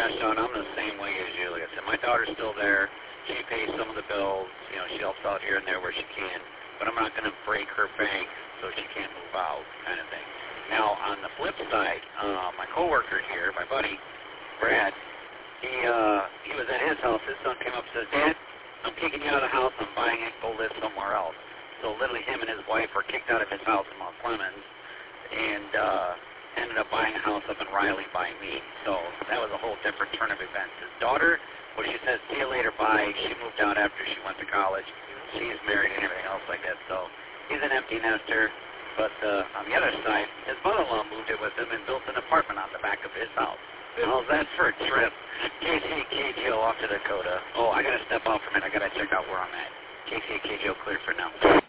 cash out. I'm the same way as you. Like I said, my daughter's still there. She pays some of the bills. You know, she helps out here and there where she can. But I'm not going to break her bank so she can't move out, kind of thing. Now, on the flip side, my coworker here, my buddy, Brad, he was at his house. His son came up and says, Dad, I'm kicking you out of the house. I'm buying it. Go live somewhere else. So literally him and his wife were kicked out of his house in Mount Clemens and ended up buying a house up in Riley by me. So that was a whole different turn of events. His daughter, well, she says, see you later, bye. She moved out after she went to college. She's married and everything else like that. So he's an empty nester. But on the other side, his mother-in-law moved in with him and built an apartment on the back of his house. How's that for a trip? KCKGO off to Dakota. Oh, I got to step out for a minute. I got to check out where I'm at. KCKGO cleared for now.